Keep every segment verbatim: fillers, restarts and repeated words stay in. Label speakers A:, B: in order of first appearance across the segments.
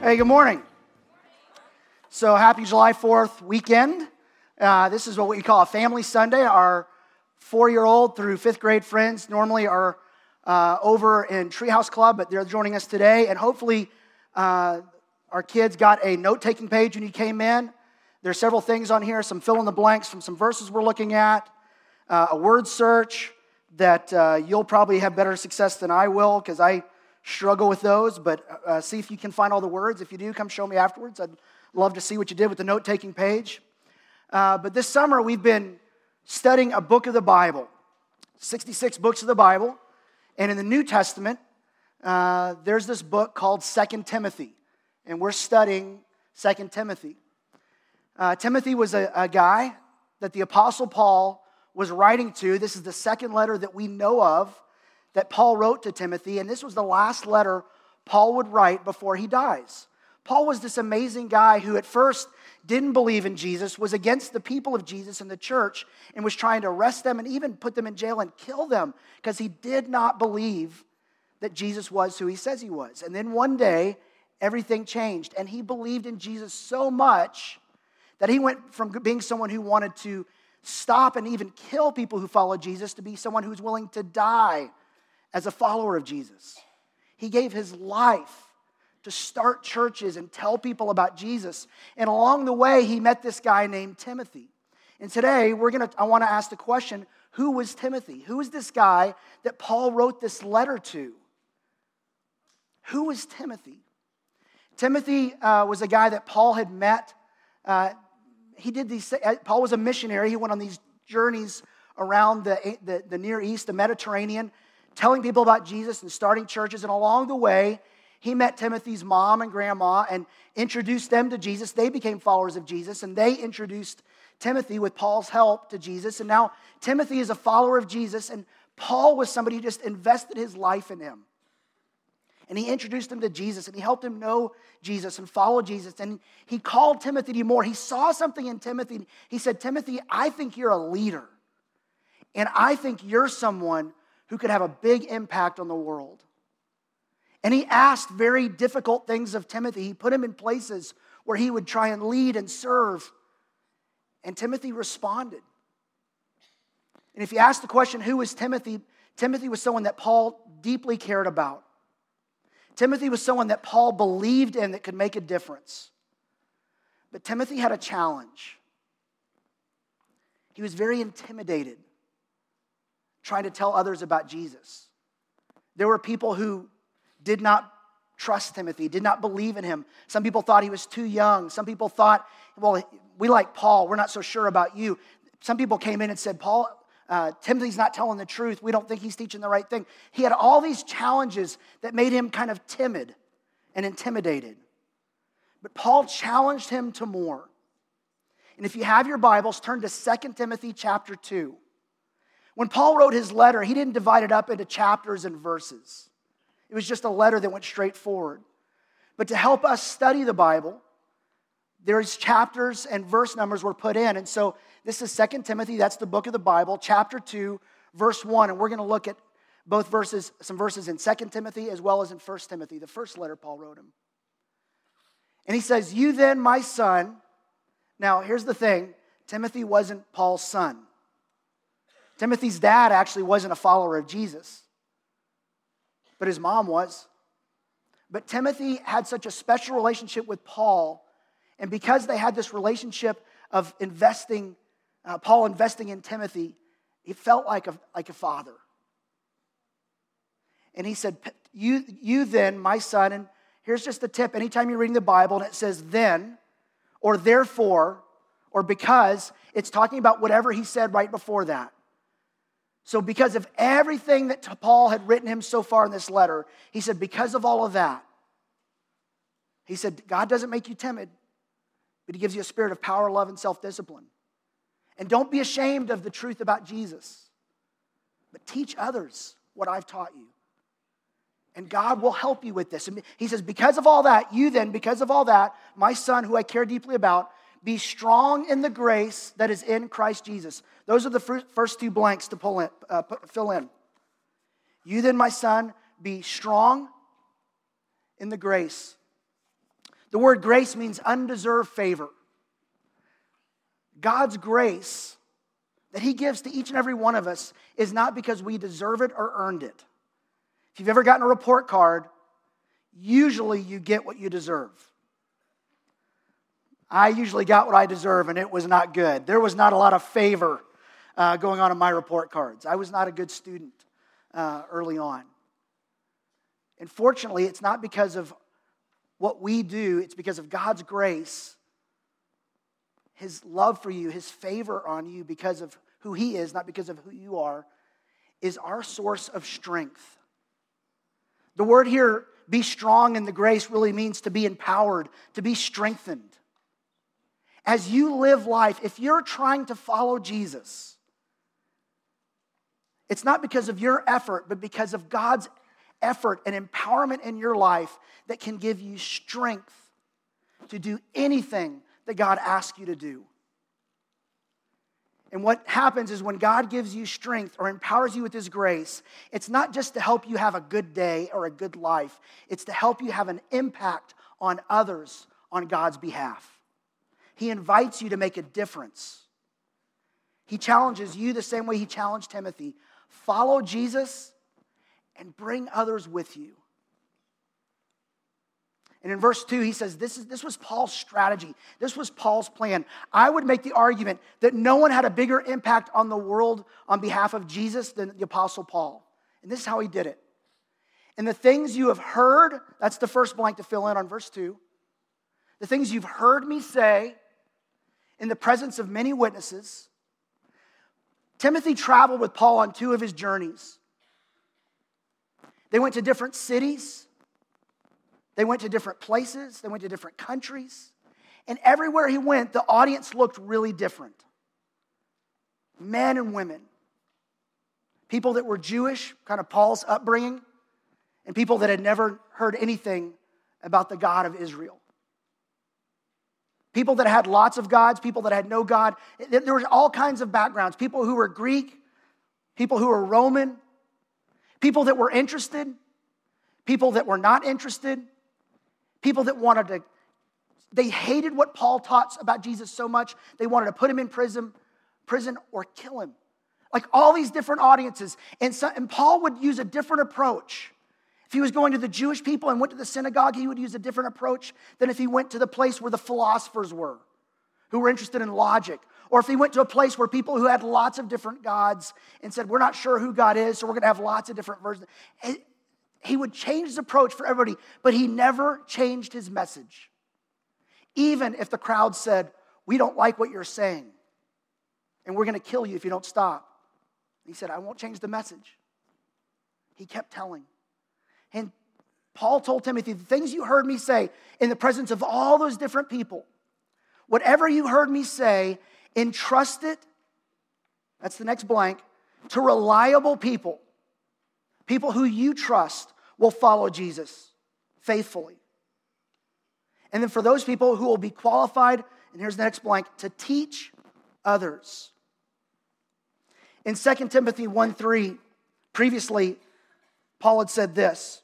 A: Hey, good morning. So happy July fourth weekend. Uh, this is what we call a family Sunday. Our four-year-old through fifth grade friends normally are uh, over in Treehouse Club, but they're joining us today. And hopefully uh, our kids got a note-taking page when you came in. There's several things on here, some fill-in-the-blanks from some verses we're looking at, uh, a word search that uh, you'll probably have better success than I will because I struggle with those, but uh, see if you can find all the words. If you do, come show me afterwards. I'd love to see what you did with the note-taking page. Uh, but this summer, we've been studying a book of the Bible, sixty-six books of the Bible. And in the New Testament, uh, there's this book called Second Timothy. And we're studying Second Timothy. Uh, Timothy was a, a guy that the Apostle Paul was writing to. This is the second letter that we know of that Paul wrote to Timothy, and this was the last letter Paul would write before he dies. Paul was this amazing guy who at first didn't believe in Jesus, was against the people of Jesus in the church, and was trying to arrest them and even put them in jail and kill them because he did not believe that Jesus was who he says he was. And then one day, everything changed, and he believed in Jesus so much that he went from being someone who wanted to stop and even kill people who followed Jesus to be someone who's willing to die as a follower of Jesus. He gave his life to start churches and tell people about Jesus. And along the way, he met this guy named Timothy. And today, we're gonna. I want to ask the question, who was Timothy? Who is this guy that Paul wrote this letter to? Who was Timothy? Timothy uh, was a guy that Paul had met. Uh, he did these. Paul was a missionary. He went on these journeys around the, the, the Near East, the Mediterranean, telling people about Jesus and starting churches. And along the way, he met Timothy's mom and grandma and introduced them to Jesus. They became followers of Jesus, and they introduced Timothy with Paul's help to Jesus. And now Timothy is a follower of Jesus, and Paul was somebody who just invested his life in him. And he introduced him to Jesus, and he helped him know Jesus and follow Jesus. And he called Timothy to do more. He saw something in Timothy. He said, Timothy, I think you're a leader. And I think you're someone who could have a big impact on the world. And he asked very difficult things of Timothy. He put him in places where he would try and lead and serve. And Timothy responded. And if you ask the question, who was Timothy? Timothy was someone that Paul deeply cared about. Timothy was someone that Paul believed in that could make a difference. But Timothy had a challenge. He was very intimidated trying to tell others about Jesus. There were people who did not trust Timothy, did not believe in him. Some people thought he was too young. Some people thought, well, we like Paul. We're not so sure about you. Some people came in and said, Paul, uh, Timothy's not telling the truth. We don't think he's teaching the right thing. He had all these challenges that made him kind of timid and intimidated. But Paul challenged him to more. And if you have your Bibles, turn to Second Timothy chapter two. When Paul wrote his letter, he didn't divide it up into chapters and verses. It was just a letter that went straight forward. But to help us study the Bible, there's chapters and verse numbers were put in. And so this is Second Timothy, that's the book of the Bible, chapter two, verse one. And we're going to look at both verses, some verses in Second Timothy as well as in First Timothy, the first letter Paul wrote him. And he says, you then, my son. Now, here's the thing. Timothy wasn't Paul's son. Timothy's dad actually wasn't a follower of Jesus, but his mom was. But Timothy had such a special relationship with Paul, and because they had this relationship of investing, uh, Paul investing in Timothy, he felt like a, like a father. And he said, you, you then, my son, and here's just the tip. Anytime you're reading the Bible and it says then, or therefore, or because, it's talking about whatever he said right before that. So because of everything that Paul had written him so far in this letter, he said, because of all of that, he said, God doesn't make you timid, but he gives you a spirit of power, love, and self-discipline. And don't be ashamed of the truth about Jesus, but teach others what I've taught you. And God will help you with this. And he says, because of all that, you then, because of all that, my son, who I care deeply about, be strong in the grace that is in Christ Jesus. Those are the first two blanks to pull in, uh, fill in. You then, my son, be strong in the grace The word grace means undeserved favor. God's grace that he gives to each and every one of us is not because we deserve it or earned it. If you've ever gotten a report card, usually you get what you deserve. I usually got what I deserve, and it was not good. There was not a lot of favor uh, going on in my report cards. I was not a good student uh, early on. And fortunately, it's not because of what we do, it's because of God's grace, his love for you, his favor on you because of who he is, not because of who you are, is our source of strength. The word here, be strong in the grace, really means to be empowered, to be strengthened. As you live life, if you're trying to follow Jesus, it's not because of your effort, but because of God's effort and empowerment in your life that can give you strength to do anything that God asks you to do. And what happens is when God gives you strength or empowers you with his grace, it's not just to help you have a good day or a good life. It's to help you have an impact on others on God's behalf. He invites you to make a difference. He challenges you the same way he challenged Timothy. Follow Jesus and bring others with you. And in verse two, he says, this, is, this was Paul's strategy. This was Paul's plan. I would make the argument that no one had a bigger impact on the world on behalf of Jesus than the Apostle Paul. And this is how he did it. And the things you have heard, that's the first blank to fill in on verse two. The things you've heard me say in the presence of many witnesses. Timothy traveled with Paul on two of his journeys. They went to different cities. They went to different places. They went to different countries. And everywhere he went, the audience looked really different. Men and women. People that were Jewish, kind of Paul's upbringing, and people that had never heard anything about the God of Israel. People that had lots of gods, people that had no God. There were all kinds of backgrounds. People who were Greek, people who were Roman, people that were interested, people that were not interested, people that wanted to, they hated what Paul taught about Jesus so much, they wanted to put him in prison, prison or kill him. Like all these different audiences. And, so, and Paul would use a different approach. If he was going to the Jewish people and went to the synagogue, he would use a different approach than if he went to the place where the philosophers were, who were interested in logic. Or if he went to a place where people who had lots of different gods and said, we're not sure who God is, so we're going to have lots of different versions. He would change his approach for everybody, but he never changed his message. Even if the crowd said, we don't like what you're saying, and we're going to kill you if you don't stop. He said, I won't change the message. He kept telling. And Paul told Timothy, the things you heard me say in the presence of all those different people, whatever you heard me say, entrust it, that's the next blank, to reliable people. People who you trust will follow Jesus faithfully. And then for those people who will be qualified, and here's the next blank, to teach others. In Second Timothy one three, previously, Paul had said this.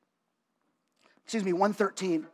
A: Excuse me, one thirteen.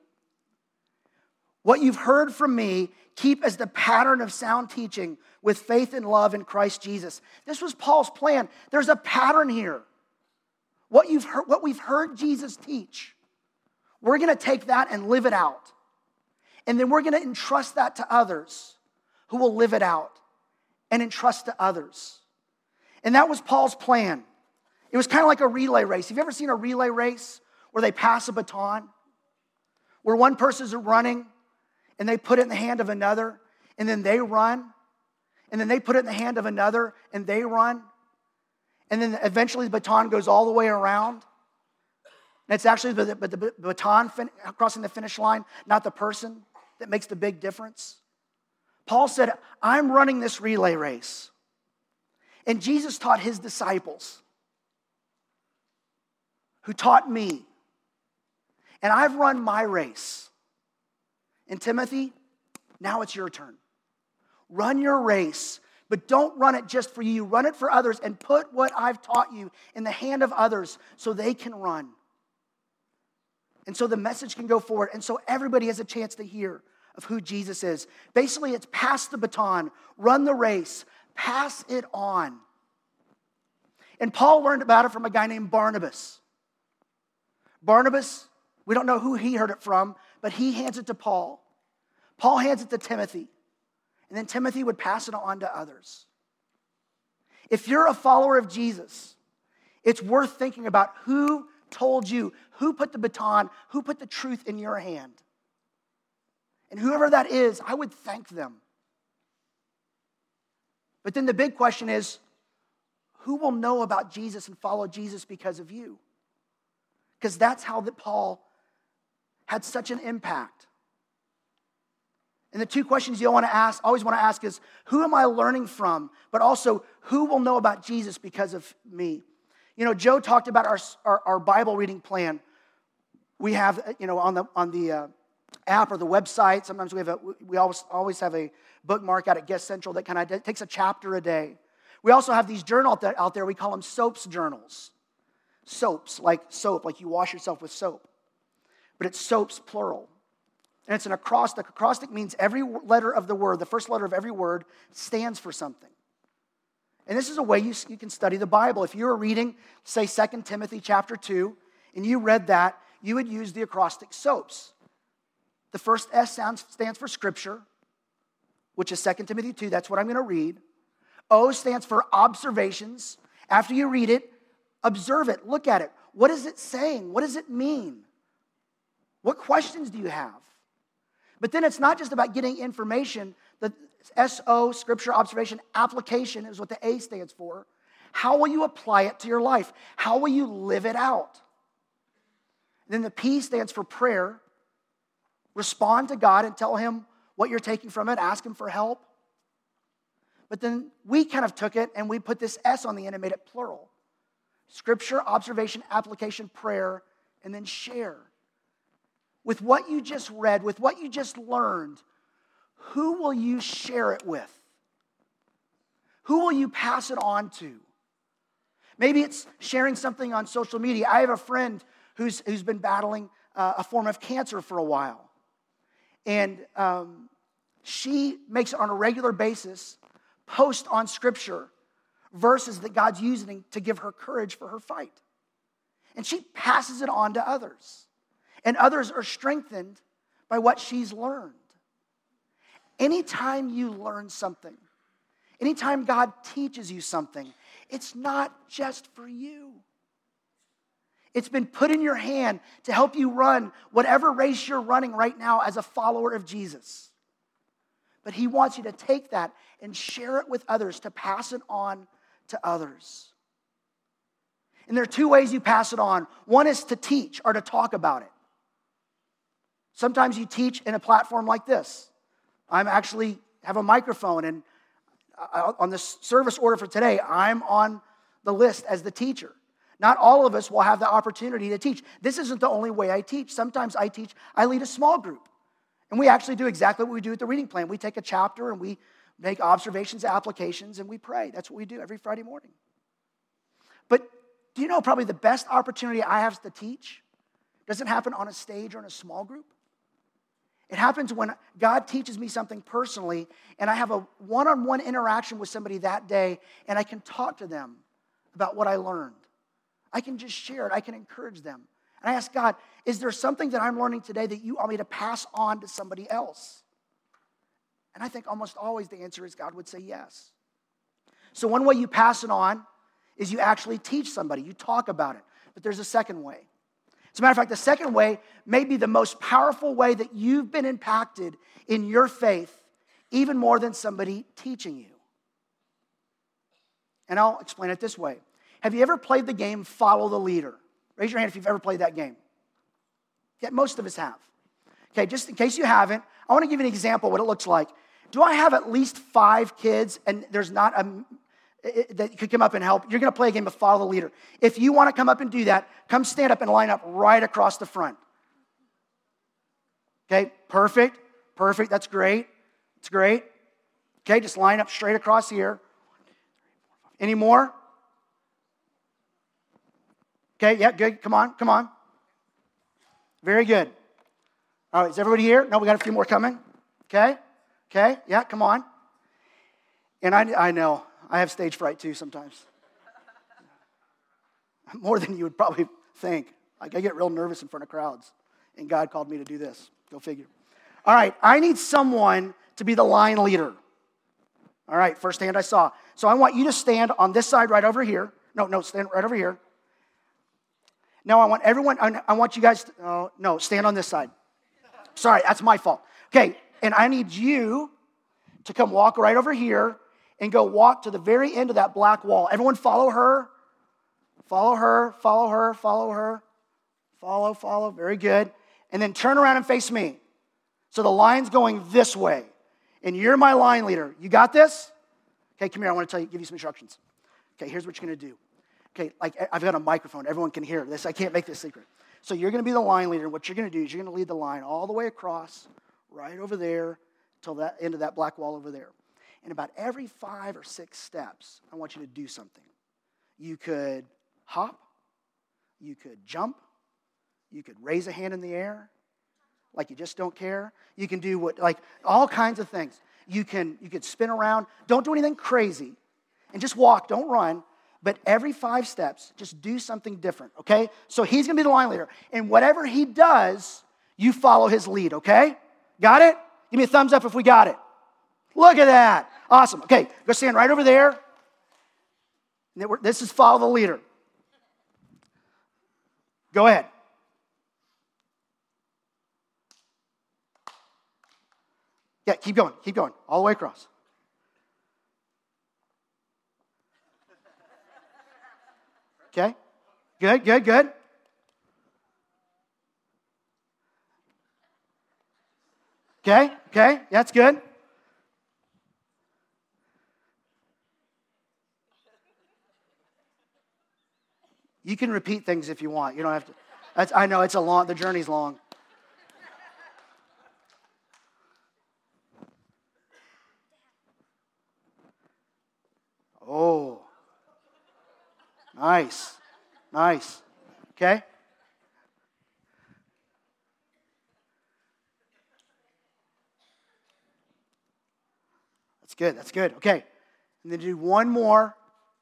A: What you've heard from me, keep as the pattern of sound teaching with faith and love in Christ Jesus. This was Paul's plan. There's a pattern here. What you've heard, what we've heard Jesus teach, we're going to take that and live it out. And then we're going to entrust that to others who will live it out and entrust to others. And that was Paul's plan. It was kind of like a relay race. Have you ever seen a relay race where they pass a baton? Where one person's running and they put it in the hand of another and then they run. And then they put it in the hand of another and they run. And then eventually the baton goes all the way around. And it's actually the, the, the baton fin- crossing the finish line, not the person, that makes the big difference. Paul said, I'm running this relay race. And Jesus taught his disciples, who taught me. And I've run my race. And Timothy, now it's your turn. Run your race. But don't run it just for you. Run it for others and put what I've taught you in the hand of others so they can run. And so the message can go forward. And so everybody has a chance to hear of who Jesus is. Basically, it's pass the baton, run the race, pass it on. And Paul learned about it from a guy named Barnabas. Barnabas, we don't know who he heard it from, but he hands it to Paul. Paul hands it to Timothy. And then Timothy would pass it on to others. If you're a follower of Jesus, it's worth thinking about who told you, who put the baton, who put the truth in your hand. And whoever that is, I would thank them. But then the big question is, who will know about Jesus and follow Jesus because of you? Because that's how that Paul had such an impact. And the two questions you want to ask, always want to ask is, who am I learning from? But also, who will know about Jesus because of me? You know, Joe talked about our, our, our Bible reading plan. We have, you know, on the on the uh, app or the website, sometimes we have a, we always always have a bookmark out at Guest Central that kind of takes a chapter a day. We also have these journals out there, we call them soaps journals. Soaps, like soap, like you wash yourself with soap. But it's soaps, plural. And it's an acrostic. Acrostic means every letter of the word, the first letter of every word, stands for something. And this is a way you, you can study the Bible. If you were reading, say, Second Timothy chapter two, and you read that, you would use the acrostic soaps. The first S sounds, stands for Scripture, which is Second Timothy two. That's what I'm going to read. O stands for observations. After you read it, observe it. Look at it. What is it saying? What does it mean? What questions do you have? But then it's not just about getting information. The S O, Scripture, observation, application is what the A stands for. How will you apply it to your life? How will you live it out? And then the P stands for prayer. Respond to God and tell Him what you're taking from it. Ask Him for help. But then we kind of took it and we put this S on the end and made it plural. Scripture, observation, application, prayer, and then share. With what you just read, with what you just learned, who will you share it with? Who will you pass it on to? Maybe it's sharing something on social media. I have a friend who's, who's been battling uh, a form of cancer for a while. And um, she makes it on a regular basis, post on Scripture, verses that God's using to give her courage for her fight. And she passes it on to others. And others are strengthened by what she's learned. Anytime you learn something, anytime God teaches you something, it's not just for you. It's been put in your hand to help you run whatever race you're running right now as a follower of Jesus. But He wants you to take that and share it with others, to pass it on to others. And there are two ways you pass it on. One is to teach or to talk about it. Sometimes you teach in a platform like this. I'm actually have a microphone, and on the service order for today, I'm on the list as the teacher. Not all of us will have the opportunity to teach. This isn't the only way I teach. Sometimes I teach, I lead a small group. And we actually do exactly what we do with the reading plan. We take a chapter and we make observations, applications, and we pray. That's what we do every Friday morning. But do you know probably the best opportunity I have to teach doesn't happen on a stage or in a small group? It happens when God teaches me something personally and I have a one-on-one interaction with somebody that day and I can talk to them about what I learned. I can just share it. I can encourage them. And I ask God, is there something that I'm learning today that you want me to pass on to somebody else? And I think almost always the answer is God would say yes. So one way you pass it on is you actually teach somebody. You talk about it. But there's a second way. As a matter of fact, the second way may be the most powerful way that you've been impacted in your faith, even more than somebody teaching you. And I'll explain it this way. Have you ever played the game Follow the Leader? Raise your hand if you've ever played that game. Yeah, most of us have. Okay, just in case you haven't, I want to give you an example of what it looks like. Do I have at least five kids and there's not a that could come up and help? You're going to play a game of Follow the Leader. If you want to come up and do that, come stand up and line up right across the front. Okay, perfect, perfect, that's great, that's great. Okay, just line up straight across here. Any more? Okay, yeah, good, come on, come on. Very good. All right, is everybody here? No, we got a few more coming. Okay? Okay? Yeah, come on. And I, I know, I have stage fright too sometimes. More than you would probably think. Like, I get real nervous in front of crowds. And God called me to do this. Go figure. All right, I need someone to be the line leader. All right, first hand I saw. So I want you to stand on this side right over here. No, no, stand right over here. Now I want everyone, I want you guys, to, oh, no, stand on this side. Sorry, that's my fault. Okay, and I need you to come walk right over here and go walk to the very end of that black wall. Everyone follow her. Follow her, follow her, follow her. Follow, follow, very good. And then turn around and face me. So the line's going this way. And you're my line leader. You got this? Okay, come here, I want to tell you, give you some instructions. Okay, here's what you're going to do. Okay, like I've got a microphone. Everyone can hear this. I can't make this secret. So you're going to be the line leader. And what you're going to do is you're going to lead the line all the way across, right over there, till that end of that black wall over there. And about every five or six steps, I want you to do something. You could hop. You could jump. You could raise a hand in the air, like you just don't care. You can do what, like all kinds of things. You can you could spin around. Don't do anything crazy, and just walk. Don't run. But every five steps, just do something different, okay? So he's going to be the line leader. And whatever he does, you follow his lead, okay? Got it? Give me a thumbs up if we got it. Look at that. Awesome. Okay, go stand right over there. This is follow the leader. Go ahead. Yeah, keep going, keep going, all the way across. Okay, good, good, good. Okay, okay, that's good. You can repeat things if you want. You don't have to. That's, I know it's a long, the journey's long. Oh, nice, nice. Okay. That's good, that's good. Okay, and then do one more.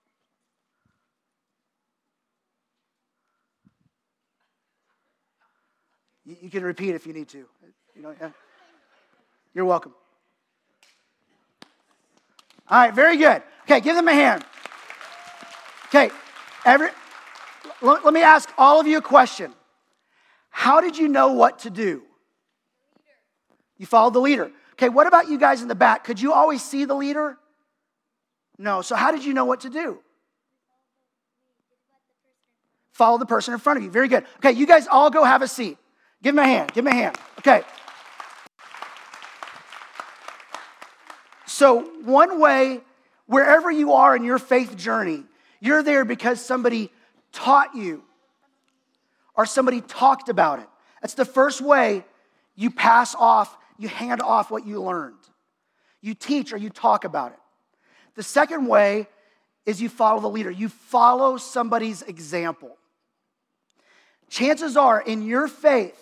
A: You, you can repeat if you need to. You know, yeah. You're welcome. All right, very good. Okay, give them a hand. Okay, every, let, let me ask all of you a question. How did you know what to do? You followed the leader. Okay, what about you guys in the back? Could you always see the leader? No, so how did you know what to do? Follow the person in front of you. Very good. Okay, you guys all go have a seat. Give them a hand. Give them a hand. Okay. So one way, wherever you are in your faith journey, you're there because somebody taught you or somebody talked about it. That's the first way you pass off, you hand off what you learned. You teach or you talk about it. The second way is you follow the leader. You follow somebody's example. Chances are in your faith,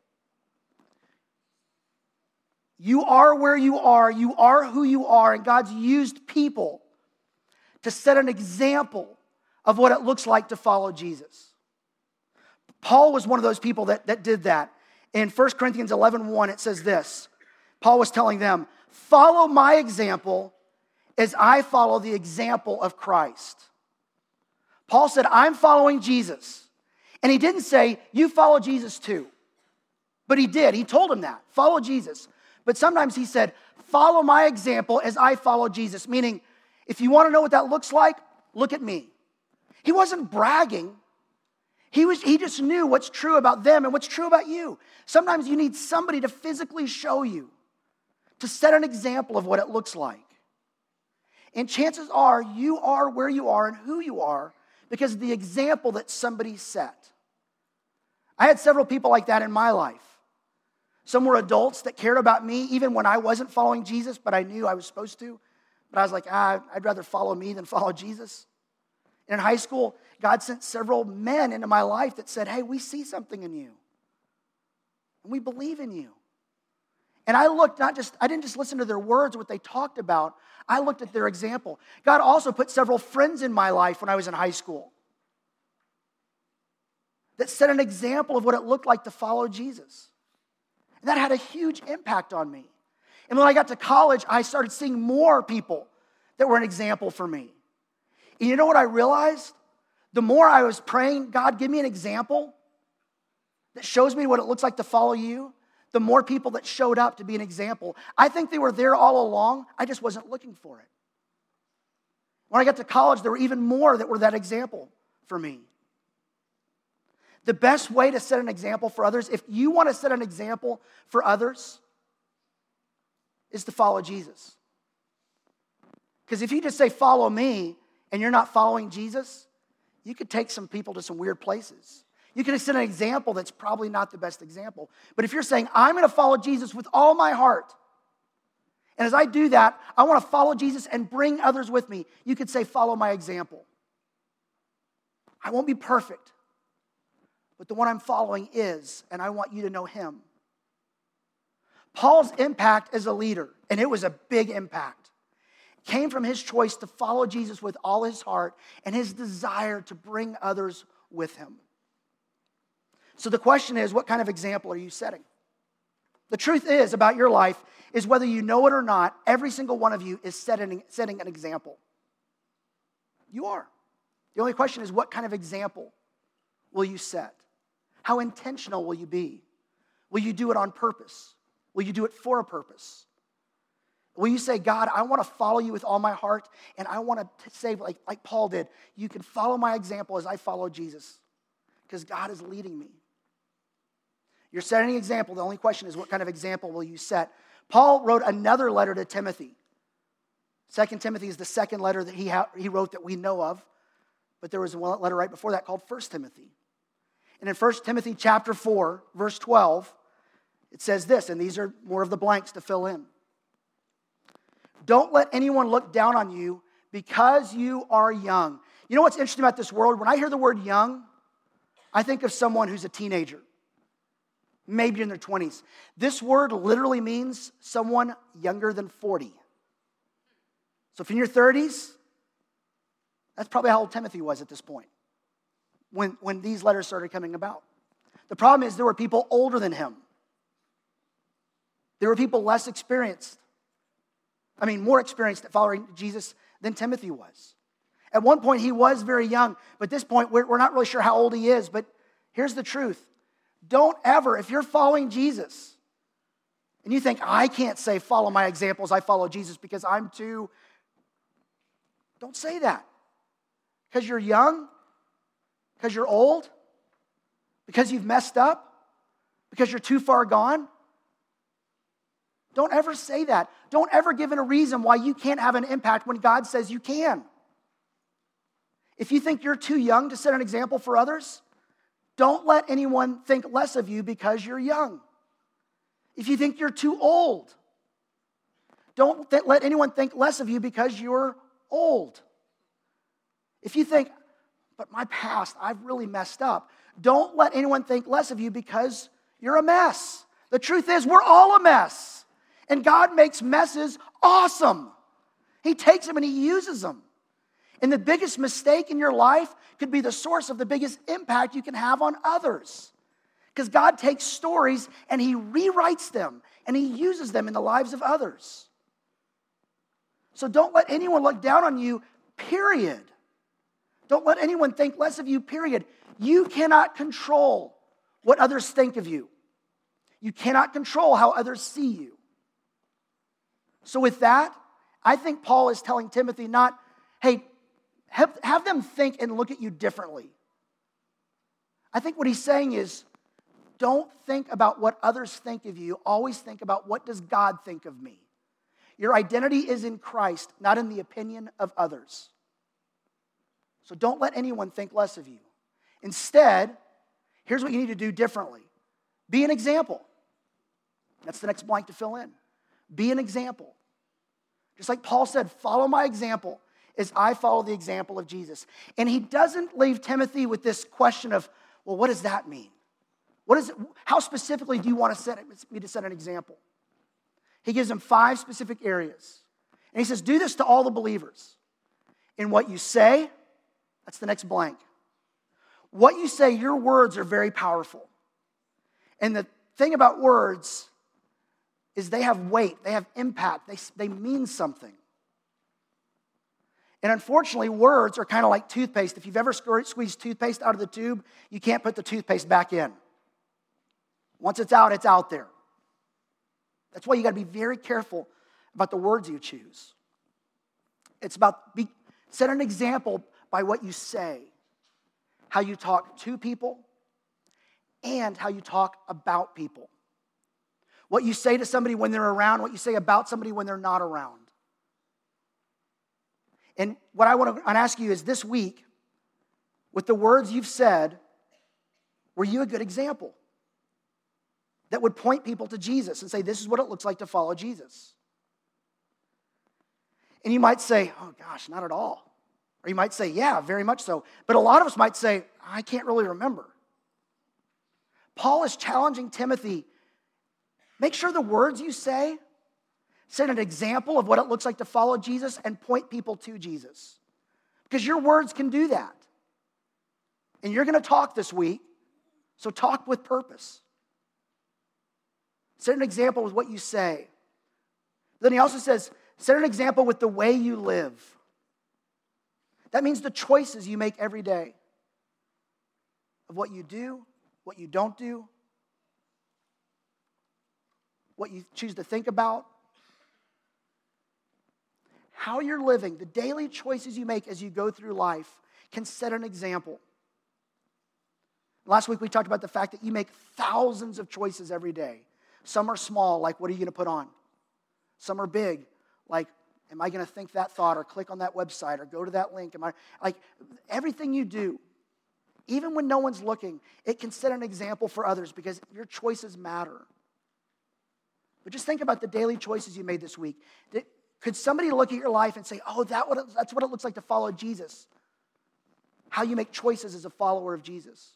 A: you are where you are, you are who you are, and God's used people to set an example of what it looks like to follow Jesus. Paul was one of those people that, that did that. In First Corinthians eleven one, it says this. Paul was telling them, follow my example as I follow the example of Christ. Paul said, I'm following Jesus. And he didn't say, you follow Jesus too. But he did. He told him that. Follow Jesus. But sometimes he said, follow my example as I follow Jesus. Meaning, if you want to know what that looks like, look at me. He wasn't bragging. He was. He just knew what's true about them and what's true about you. Sometimes you need somebody to physically show you, to set an example of what it looks like. And chances are you are where you are and who you are because of the example that somebody set. I had several people like that in my life. Some were adults that cared about me even when I wasn't following Jesus, but I knew I was supposed to. But I was like, ah, I'd rather follow me than follow Jesus. And in high school, God sent several men into my life that said, hey, we see something in you. And we believe in you. And I looked, not just, I didn't just listen to their words, what they talked about. I looked at their example. God also put several friends in my life when I was in high school that set an example of what it looked like to follow Jesus. And that had a huge impact on me. And when I got to college, I started seeing more people that were an example for me. And you know what I realized? The more I was praying, God, give me an example that shows me what it looks like to follow you, the more people that showed up to be an example. I think they were there all along. I just wasn't looking for it. When I got to college, there were even more that were that example for me. The best way to set an example for others, if you want to set an example for others, is to follow Jesus. Because if you just say, follow me, and you're not following Jesus, you could take some people to some weird places. You can set an example that's probably not the best example. But if you're saying, I'm going to follow Jesus with all my heart, and as I do that, I want to follow Jesus and bring others with me, you could say, follow my example. I won't be perfect, but the one I'm following is, and I want you to know him. Paul's impact as a leader, and it was a big impact, came from his choice to follow Jesus with all his heart and his desire to bring others with him. So the question is, what kind of example are you setting? The truth is about your life is whether you know it or not, every single one of you is setting, setting an example. You are. The only question is, what kind of example will you set? How intentional will you be? Will you do it on purpose? Will you do it for a purpose? Will you say, God, I want to follow you with all my heart, and I want to say, like, like Paul did, you can follow my example as I follow Jesus, because God is leading me. You're setting an example. The only question is, what kind of example will you set? Paul wrote another letter to Timothy. Second Timothy is the second letter that he, ha- he wrote that we know of, but there was a letter right before that called First Timothy. And in First Timothy chapter four, verse twelve, it says this, and these are more of the blanks to fill in. Don't let anyone look down on you because you are young. You know what's interesting about this world? When I hear the word young, I think of someone who's a teenager, maybe in their twenties. This word literally means someone younger than forty. So if you're in your thirties, that's probably how old Timothy was at this point when, when these letters started coming about. The problem is there were people older than him. There were people less experienced. I mean, more experienced at following Jesus than Timothy was. At one point, he was very young, but at this point, we're, we're not really sure how old he is. But here's the truth. Don't ever, if you're following Jesus, and you think, I can't say follow my examples, I follow Jesus because I'm too, don't say that. Because you're young, because you're old, because you've messed up, because you're too far gone. Don't ever say that. Don't ever give it a reason why you can't have an impact when God says you can. If you think you're too young to set an example for others, don't let anyone think less of you because you're young. If you think you're too old, don't th- let anyone think less of you because you're old. If you think, but my past, I've really messed up, don't let anyone think less of you because you're a mess. The truth is, we're all a mess. And God makes messes awesome. He takes them and he uses them. And the biggest mistake in your life could be the source of the biggest impact you can have on others. Because God takes stories and he rewrites them and he uses them in the lives of others. So don't let anyone look down on you, period. Don't let anyone think less of you, period. You cannot control what others think of you. You cannot control how others see you. So with that, I think Paul is telling Timothy not, hey, have, have them think and look at you differently. I think what he's saying is, don't think about what others think of you. Always think about, what does God think of me? Your identity is in Christ, not in the opinion of others. So don't let anyone think less of you. Instead, here's what you need to do differently. Be an example. That's the next blank to fill in. Be an example. Just like Paul said, follow my example as I follow the example of Jesus. And he doesn't leave Timothy with this question of, well, what does that mean? What is it, how specifically do you want to set it, me to set an example? He gives them five specific areas. And he says, do this to all the believers. In what you say, that's the next blank. What you say, your words are very powerful. And the thing about words is they have weight, they have impact, they, they mean something. And unfortunately, words are kind of like toothpaste. If you've ever squeezed toothpaste out of the tube, you can't put the toothpaste back in. Once it's out, it's out there. That's why you got to be very careful about the words you choose. It's about, be, set an example by what you say, how you talk to people, and how you talk about people. What you say to somebody when they're around, what you say about somebody when they're not around. And what I want to ask you is this week, with the words you've said, were you a good example that would point people to Jesus and say, this is what it looks like to follow Jesus? And you might say, oh gosh, not at all. Or you might say, yeah, very much so. But a lot of us might say, I can't really remember. Paul is challenging Timothy, make sure the words you say set an example of what it looks like to follow Jesus and point people to Jesus. Because your words can do that. And you're going to talk this week, so talk with purpose. Set an example with what you say. Then he also says, set an example with the way you live. That means the choices you make every day of what you do, what you don't do, what you choose to think about, how you're living, the daily choices you make as you go through life can set an example. Last week we talked about the fact that you make thousands of choices every day. Some are small, like what are you going to put on? Some are big, like am I going to think that thought or click on that website or go to that link? Am I like everything you do, even when no one's looking, it can set an example for others because your choices matter. But just think about the daily choices you made this week. Could somebody look at your life and say, oh, that what it, that's what it looks like to follow Jesus? How you make choices as a follower of Jesus.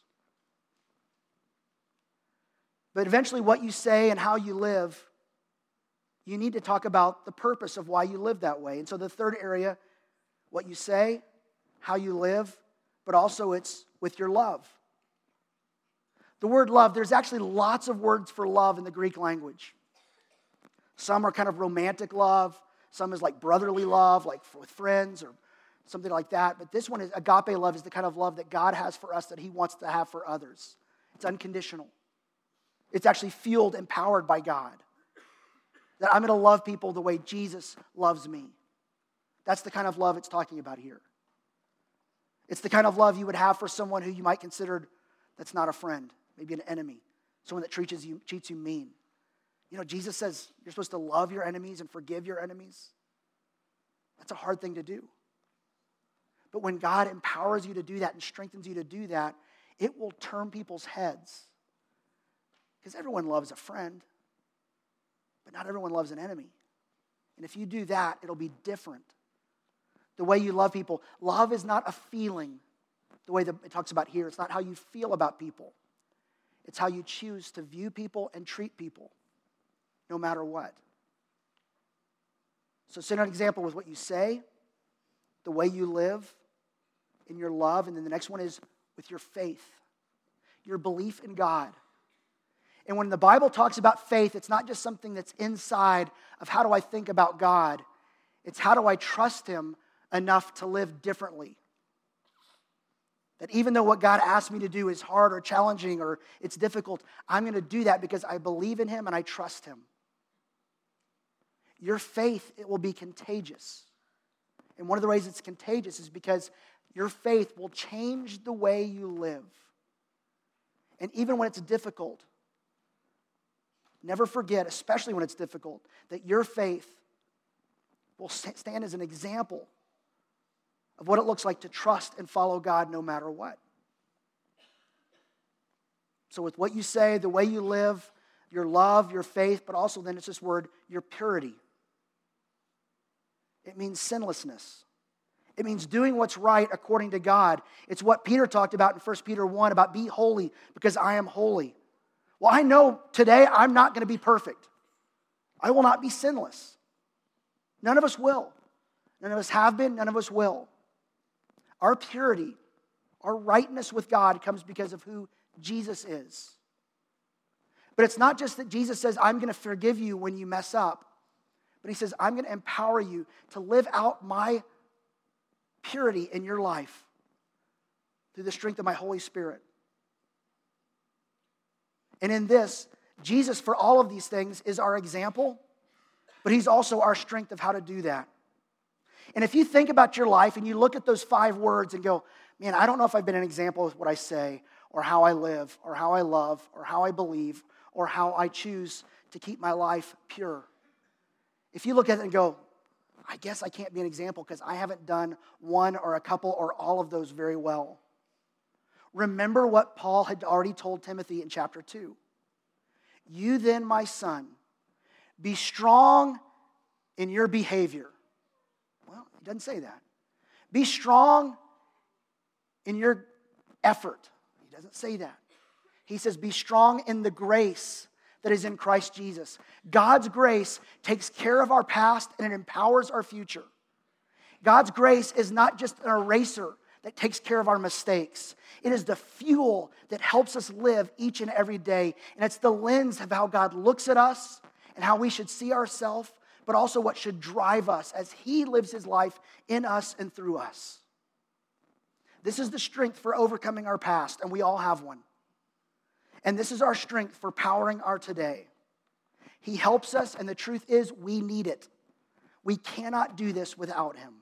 A: But eventually what you say and how you live, you need to talk about the purpose of why you live that way. And so the third area, what you say, how you live, but also it's with your love. The word love, there's actually lots of words for love in the Greek language. Some are kind of romantic love. Some is like brotherly love, like with friends or something like that. But this one is agape love, is the kind of love that God has for us that he wants to have for others. It's unconditional. It's actually fueled, empowered by God. That I'm going to love people the way Jesus loves me. That's the kind of love it's talking about here. It's the kind of love you would have for someone who you might consider that's not a friend, maybe an enemy, someone that treats you, treats you mean. You know, Jesus says you're supposed to love your enemies and forgive your enemies. That's a hard thing to do. But when God empowers you to do that and strengthens you to do that, it will turn people's heads. Because everyone loves a friend, but not everyone loves an enemy. And if you do that, it'll be different. The way you love people. Love is not a feeling, the way that it talks about here. It's not how you feel about people. It's how you choose to view people and treat people, no matter what. So set an example with what you say, the way you live, in your love. And then the next one is with your faith, your belief in God. And when the Bible talks about faith, it's not just something that's inside of how do I think about God. It's how do I trust him enough to live differently. That even though what God asked me to do is hard or challenging or it's difficult, I'm going to do that because I believe in him and I trust him. Your faith, it will be contagious. And one of the ways it's contagious is because your faith will change the way you live. And even when it's difficult, never forget, especially when it's difficult, that your faith will stand as an example of what it looks like to trust and follow God no matter what. So with what you say, the way you live, your love, your faith, but also then it's this word, your purity. It means sinlessness. It means doing what's right according to God. It's what Peter talked about in First Peter one about be holy because I am holy. Well, I know today I'm not going to be perfect. I will not be sinless. None of us will. None of us have been, none of us will. Our purity, our rightness with God comes because of who Jesus is. But it's not just that Jesus says, I'm going to forgive you when you mess up. But he says, I'm going to empower you to live out my purity in your life through the strength of my Holy Spirit. And in this, Jesus, for all of these things, is our example, but he's also our strength of how to do that. And if you think about your life and you look at those five words and go, man, I don't know if I've been an example of what I say, or how I live, or how I love, or how I believe, or how I choose to keep my life pure. If you look at it and go, I guess I can't be an example because I haven't done one or a couple or all of those very well. Remember what Paul had already told Timothy in chapter two. You then, my son, be strong in your behavior. Well, he doesn't say that. Be strong in your effort. He doesn't say that. He says, be strong in the grace that is in Christ Jesus. God's grace takes care of our past and it empowers our future. God's grace is not just an eraser that takes care of our mistakes. It is the fuel that helps us live each and every day. And it's the lens of how God looks at us and how we should see ourselves, but also what should drive us as he lives his life in us and through us. This is the strength for overcoming our past, and we all have one. And this is our strength for powering our today. He helps us, and the truth is we need it. We cannot do this without him.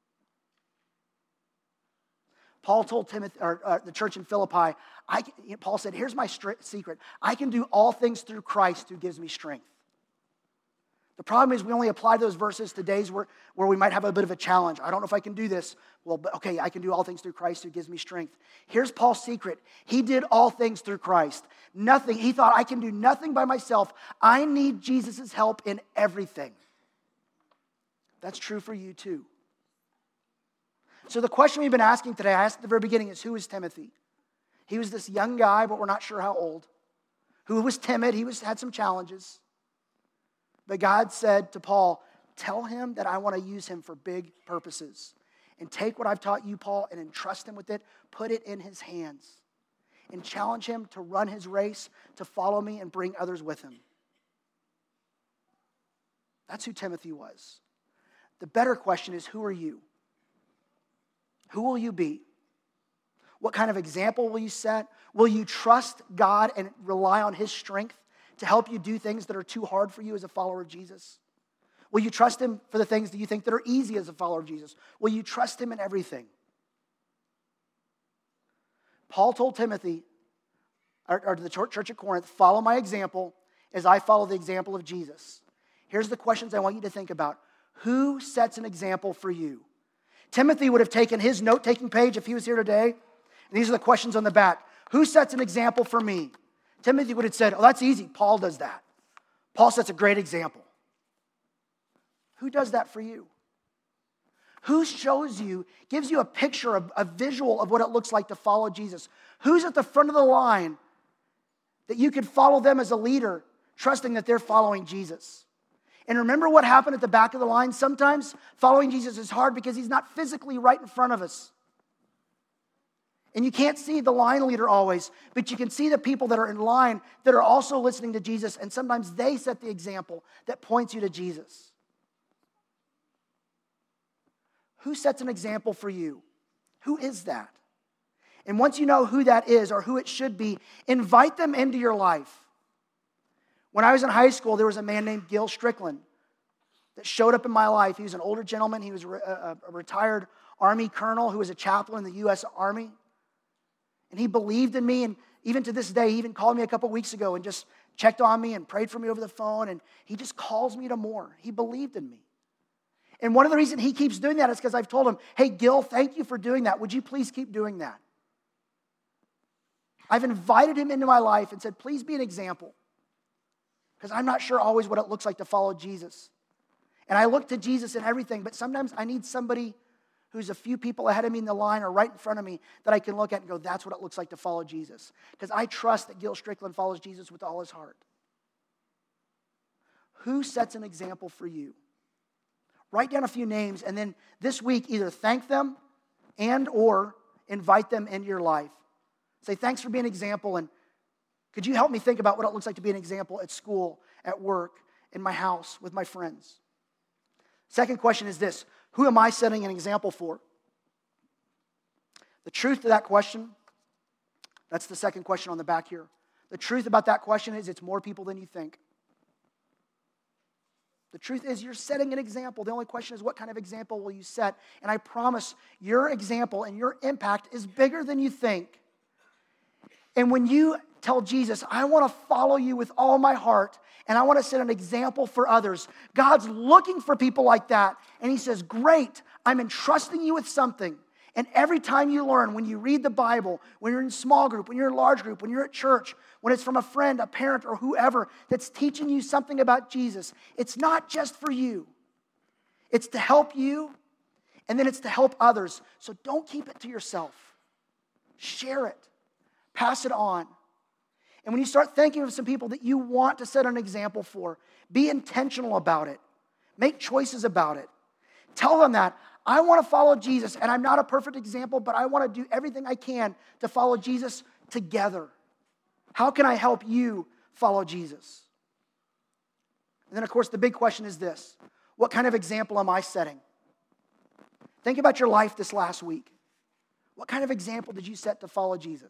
A: Paul told Timothy, or, uh, the church in Philippi, I, Paul said, here's my stri- secret. I can do all things through Christ who gives me strength. The problem is we only apply those verses to days where, where we might have a bit of a challenge. I don't know if I can do this. Well, okay, I can do all things through Christ who gives me strength. Here's Paul's secret. He did all things through Christ. Nothing. He thought, I can do nothing by myself. I need Jesus' help in everything. That's true for you too. So the question we've been asking today, I asked at the very beginning, is who is Timothy? He was this young guy, but we're not sure how old, who was timid. He was had some challenges. But God said to Paul, tell him that I want to use him for big purposes. And take what I've taught you, Paul, and entrust him with it. Put it in his hands. And challenge him to run his race, to follow me, and bring others with him. That's who Timothy was. The better question is, who are you? Who will you be? What kind of example will you set? Will you trust God and rely on his strength to help you do things that are too hard for you as a follower of Jesus? Will you trust him for the things that you think that are easy as a follower of Jesus? Will you trust him in everything? Paul told Timothy, or, or to the church at Corinth, follow my example as I follow the example of Jesus. Here's the questions I want you to think about. Who sets an example for you? Timothy would have taken his note-taking page if he was here today, and these are the questions on the back. Who sets an example for me? Timothy would have said, oh, that's easy. Paul does that. Paul sets a great example. Who does that for you? Who shows you, gives you a picture, a, a visual of what it looks like to follow Jesus? Who's at the front of the line that you could follow them as a leader, trusting that they're following Jesus? And remember what happened at the back of the line? Sometimes following Jesus is hard because he's not physically right in front of us. And you can't see the line leader always, but you can see the people that are in line that are also listening to Jesus, and sometimes they set the example that points you to Jesus. Who sets an example for you? Who is that? And once you know who that is or who it should be, invite them into your life. When I was in high school, there was a man named Gil Strickland that showed up in my life. He was an older gentleman. He was a retired Army colonel who was a chaplain in the U S Army. And he believed in me, and even to this day, he even called me a couple weeks ago and just checked on me and prayed for me over the phone, and he just calls me to more. He believed in me. And one of the reasons he keeps doing that is because I've told him, hey, Gil, thank you for doing that. Would you please keep doing that? I've invited him into my life and said, please be an example, because I'm not sure always what it looks like to follow Jesus. And I look to Jesus in everything, but sometimes I need somebody who's a few people ahead of me in the line or right in front of me that I can look at and go, that's what it looks like to follow Jesus. Because I trust that Gil Strickland follows Jesus with all his heart. Who sets an example for you? Write down a few names, and then this week either thank them and or invite them into your life. Say, thanks for being an example, and could you help me think about what it looks like to be an example at school, at work, in my house, with my friends? Second question is this: who am I setting an example for? The truth to that question, that's the second question on the back here. The truth about that question is it's more people than you think. The truth is you're setting an example. The only question is what kind of example will you set? And I promise your example and your impact is bigger than you think. And when you tell Jesus, I want to follow you with all my heart, and I want to set an example for others, God's looking for people like that. And he says, great, I'm entrusting you with something. And every time you learn, when you read the Bible, when you're in small group, when you're in large group, when you're at church, when it's from a friend, a parent, or whoever that's teaching you something about Jesus, it's not just for you. It's to help you, and then it's to help others. So don't keep it to yourself. Share it. Pass it on. And when you start thinking of some people that you want to set an example for, be intentional about it. Make choices about it. Tell them that. I want to follow Jesus, and I'm not a perfect example, but I want to do everything I can to follow Jesus together. How can I help you follow Jesus? And then, of course, the big question is this: what kind of example am I setting? Think about your life this last week. What kind of example did you set to follow Jesus?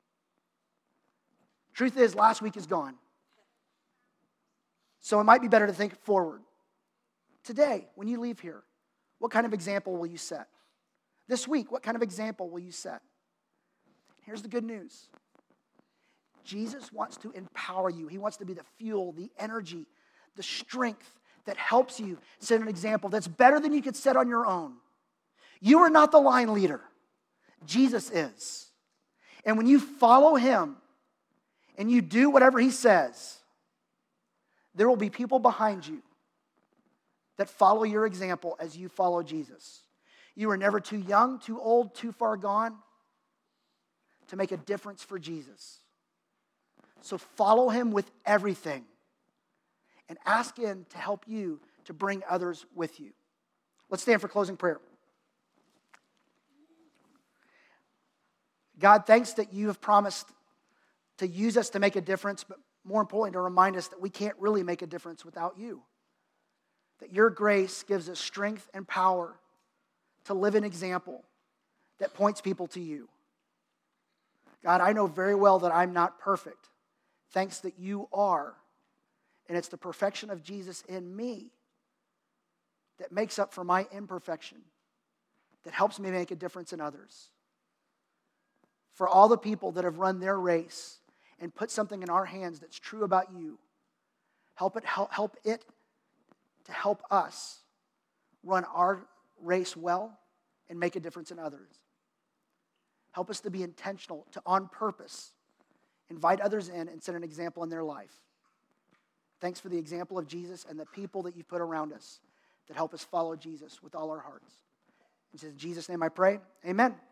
A: Truth is, last week is gone. So it might be better to think forward. Today, when you leave here, what kind of example will you set? This week, what kind of example will you set? Here's the good news. Jesus wants to empower you. He wants to be the fuel, the energy, the strength that helps you set an example that's better than you could set on your own. You are not the line leader. Jesus is. And when you follow him and you do whatever he says, there will be people behind you that follow your example as you follow Jesus. You are never too young, too old, too far gone to make a difference for Jesus. So follow him with everything and ask him to help you to bring others with you. Let's stand for closing prayer. God, thanks that you have promised to use us to make a difference, but more importantly, to remind us that we can't really make a difference without you. That your grace gives us strength and power to live an example that points people to you. God, I know very well that I'm not perfect. Thanks that you are. And it's the perfection of Jesus in me that makes up for my imperfection, that helps me make a difference in others. For all the people that have run their race and put something in our hands that's true about you, help it help, help it to help us run our race well and make a difference in others. Help us to be intentional, to on purpose, invite others in and set an example in their life. Thanks for the example of Jesus and the people that you've put around us that help us follow Jesus with all our hearts. In Jesus' name I pray, amen.